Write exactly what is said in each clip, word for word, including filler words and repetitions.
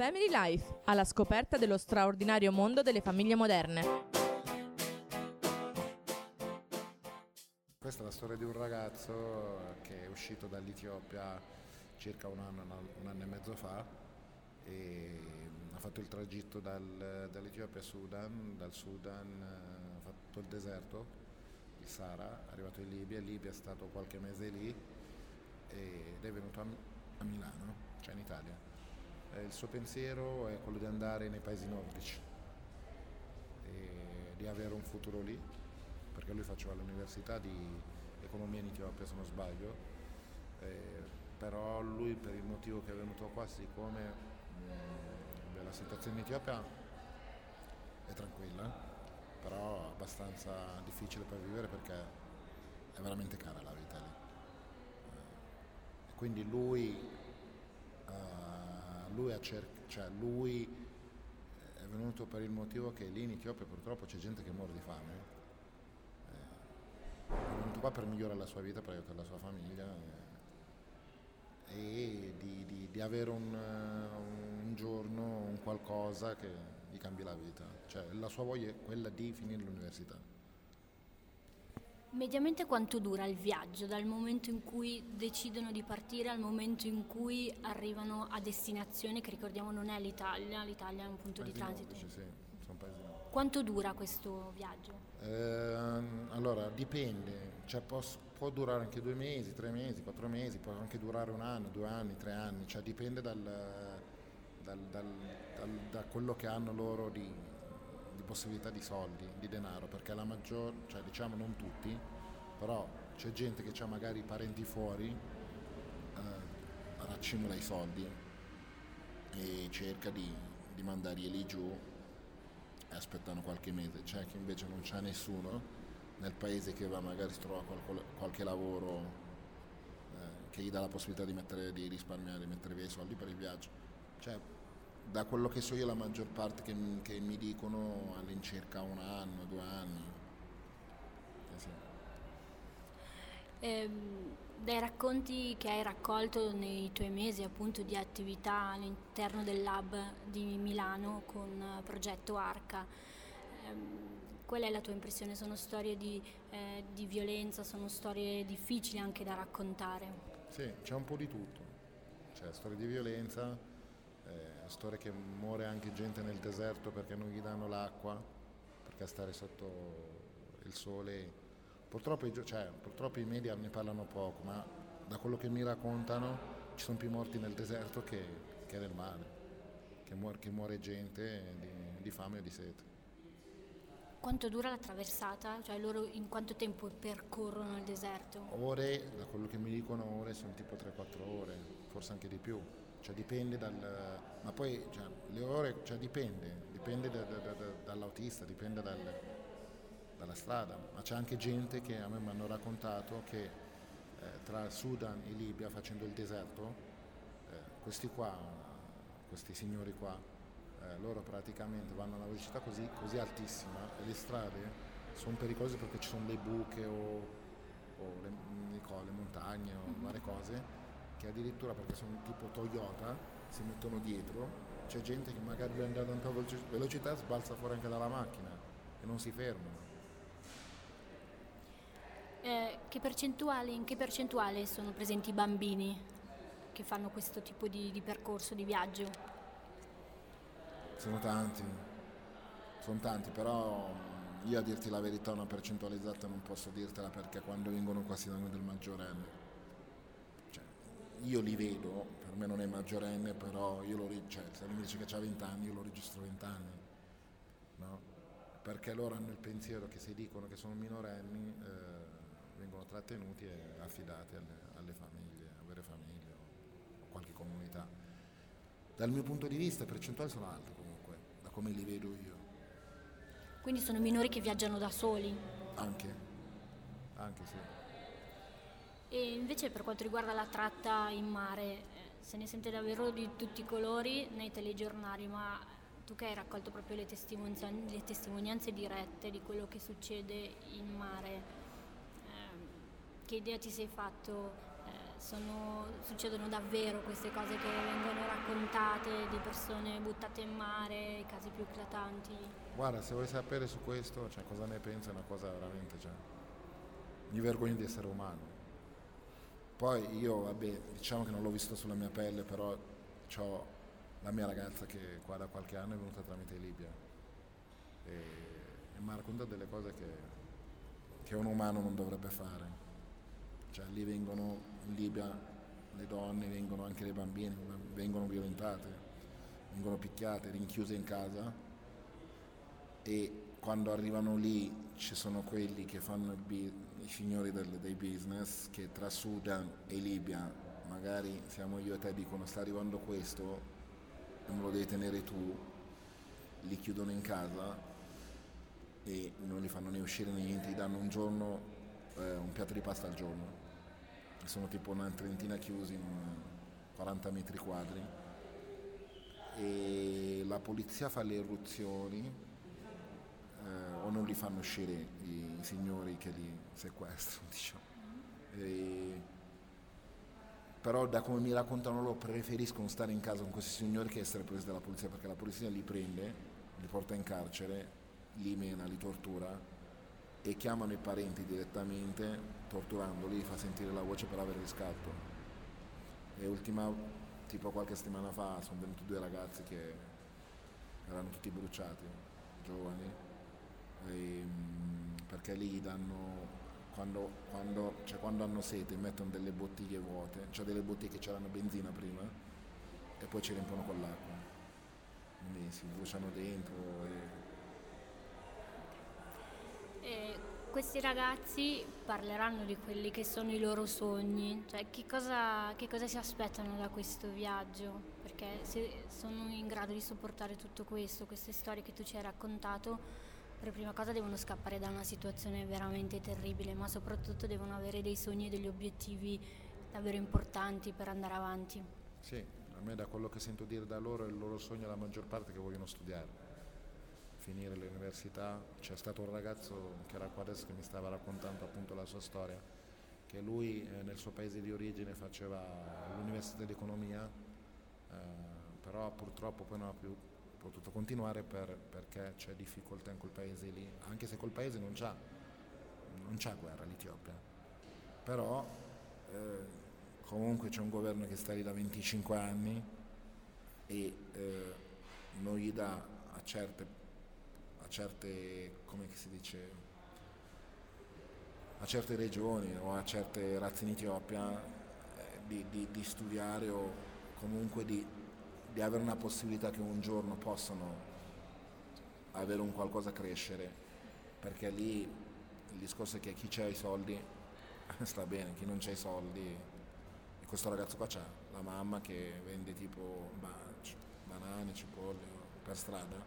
Family Life, alla scoperta dello straordinario mondo delle famiglie moderne. Questa è la storia di un ragazzo che è uscito dall'Etiopia circa un anno, un anno e mezzo fa e ha fatto il tragitto dal, dall'Etiopia a Sudan, dal Sudan ha fatto il deserto, il Sahara, è arrivato in Libia, in Libia è stato qualche mese lì ed è venuto a, a Milano, cioè in Italia. E il suo pensiero è quello di andare nei paesi nordici e di avere un futuro lì, perché lui faceva l'università di economia in Etiopia, se non sbaglio, eh, però lui per il motivo che è venuto qua, siccome mh, la situazione in Etiopia è tranquilla, però abbastanza difficile per vivere perché è veramente cara la vita lì. Eh, quindi lui, uh, lui, ha cer- cioè lui è venuto per il motivo che lì in Etiopia purtroppo c'è gente che muore di fame. È venuto qua per migliorare la sua vita, per aiutare la sua famiglia e, e di, di, di avere un, un giorno, un qualcosa che gli cambi la vita. Cioè la sua voglia è quella di finire l'università. Mediamente quanto dura il viaggio, dal momento in cui decidono di partire al momento in cui arrivano a destinazione, che ricordiamo non è l'Italia, l'Italia è un punto Paesi di transito. nordici, sì, sono paesi nordici. Quanto dura questo viaggio? Eh, allora dipende, cioè, può, può durare anche due mesi, tre mesi, quattro mesi, può anche durare un anno, due anni, tre anni, cioè dipende dal, dal, dal, dal, da quello che hanno loro di, di possibilità di soldi, di denaro, perché la maggior, cioè diciamo non tutti, però c'è gente che ha magari parenti fuori, eh, raccimola i soldi e cerca di, di mandarglieli giù e aspettano qualche mese. C'è chi invece non c'ha nessuno nel paese che va, magari si trova qualche, qualche lavoro eh, che gli dà la possibilità di, mettere, di risparmiare, di mettere via i soldi per il viaggio. Cioè, da quello che so io, la maggior parte che, che mi dicono all'incirca un anno, due anni. Eh sì. Eh, dai racconti che hai raccolto nei tuoi mesi appunto di attività all'interno del lab di Milano con Progetto Arca, ehm, qual è la tua impressione? Sono storie di, eh, di violenza, sono storie difficili anche da raccontare? Sì, c'è un po' di tutto, c'è storie di violenza, eh, storie che muore anche gente nel deserto perché non gli danno l'acqua, perché stare sotto il sole. Purtroppo, cioè, purtroppo i media ne parlano poco, ma da quello che mi raccontano ci sono più morti nel deserto che, che nel mare, che muore, che muore gente di, di fame o di sete. Quanto dura la traversata? Cioè loro in quanto tempo percorrono il deserto? Ore, da quello che mi dicono ore, sono tipo tre quattro ore, forse anche di più. Cioè dipende dal... ma poi cioè, le ore, cioè dipende, dipende da, da, da, dall'autista, dipende dal... dalla strada, ma c'è anche gente che a me mi hanno raccontato che eh, tra Sudan e Libia, facendo il deserto, eh, questi qua, questi signori qua, eh, loro praticamente vanno a una velocità così, così altissima e le strade sono pericolose perché ci sono le buche o, o le, le montagne o varie cose, che addirittura perché sono tipo Toyota si mettono dietro, c'è gente che magari deve andare a tanta velocità, sbalza fuori anche dalla macchina e non si fermano. Eh, che percentuale, in che percentuale sono presenti i bambini che fanno questo tipo di, di percorso, di viaggio? Sono tanti, sono tanti, però io a dirti la verità una percentuale esatta non posso dirtela, perché quando vengono qua si danno del maggiorenne. Cioè, io li vedo, per me non è maggiorenne, però io lo, cioè, se lui mi dice che ha venti anni, io lo registro venti anni, no? Perché loro hanno il pensiero che se dicono che sono minorenni eh, vengono trattenuti e affidati alle, alle famiglie, a vere famiglie o qualche comunità. Dal mio punto di vista, percentuali sono alte comunque, da come li vedo io. Quindi sono minori che viaggiano da soli? Anche, anche sì. E invece per quanto riguarda la tratta in mare, eh, se ne sente davvero di tutti i colori nei telegiornali, ma tu che hai raccolto proprio le testimonianze, le testimonianze dirette di quello che succede in mare, eh, che idea ti sei fatto? Eh, sono, succedono davvero queste cose che vengono raccontate di persone buttate in mare, i casi più eclatanti? Guarda, se vuoi sapere su questo, cioè, cosa ne penso, è una cosa veramente, cioè, mi vergogno di essere umano. Poi io, vabbè, diciamo che non l'ho visto sulla mia pelle, però ho la mia ragazza che qua da qualche anno è venuta tramite Libia e, e mi ha raccontato delle cose che, che un umano non dovrebbe fare. Cioè lì vengono, in Libia, le donne, vengono anche le bambine, vengono violentate, vengono picchiate, rinchiuse in casa, e quando arrivano lì ci sono quelli che fanno il bi- i signori del, dei business, che tra Sudan e Libia, magari siamo io e te, dicono sta arrivando questo e me lo devi tenere tu, li chiudono in casa e non li fanno né uscire né niente, gli danno un giorno, eh, un piatto di pasta al giorno. Sono tipo una trentina chiusi in quaranta metri quadri e la polizia fa le irruzioni, eh, o non li fanno uscire i, i signori che li sequestrano, diciamo. E, però da come mi raccontano loro preferiscono stare in casa con questi signori che essere presi dalla polizia, perché la polizia li prende, li porta in carcere, li mena, li tortura e chiamano i parenti direttamente, torturandoli, fa sentire la voce per avere riscatto. E ultima, tipo qualche settimana fa, sono venuti due ragazzi che erano tutti bruciati, giovani, e, perché lì danno, quando, quando, cioè quando hanno sete mettono delle bottiglie vuote, cioè delle bottiglie che c'erano benzina prima, e poi ci riempiono con l'acqua. Quindi si bruciano dentro e E questi ragazzi parleranno di quelli che sono i loro sogni, cioè che cosa, che cosa si aspettano da questo viaggio, perché se sono in grado di sopportare tutto questo, queste storie che tu ci hai raccontato, per prima cosa devono scappare da una situazione veramente terribile, ma soprattutto devono avere dei sogni e degli obiettivi davvero importanti per andare avanti. sì, a me da quello che sento dire da loro, il loro sogno è la maggior parte che vogliono studiare, finire l'università. C'è stato un ragazzo che era qua adesso che mi stava raccontando appunto la sua storia, che lui eh, nel suo paese di origine faceva l'università di economia, eh, però purtroppo poi non ha più potuto continuare per, perché c'è difficoltà in quel paese lì, anche se quel paese non c'ha, non c'ha guerra, l'Etiopia, però eh, comunque c'è un governo che sta lì da venticinque anni e eh, non gli dà a certe a certe, come si dice, a certe regioni o a certe razze in Etiopia eh, di, di, di studiare o comunque di, di avere una possibilità che un giorno possano avere un qualcosa a crescere, perché lì il discorso è che chi c'ha i soldi sta bene, chi non c'ha i soldi, e questo ragazzo qua c'ha la mamma che vende tipo banane, cipolle per strada,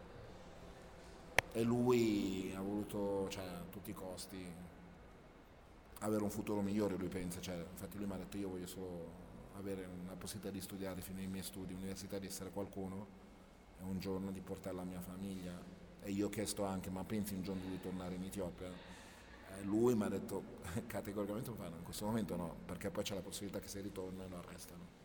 e lui ha voluto, cioè, a tutti i costi avere un futuro migliore, lui pensa, cioè, infatti lui mi ha detto io voglio solo avere una possibilità di studiare fino ai miei studi, università, di essere qualcuno e un giorno di portare la mia famiglia. E io ho chiesto anche, ma pensi un giorno di ritornare in Etiopia? E lui mi ha detto categoricamente in questo momento no, perché poi c'è la possibilità che se ritorna lo arrestano.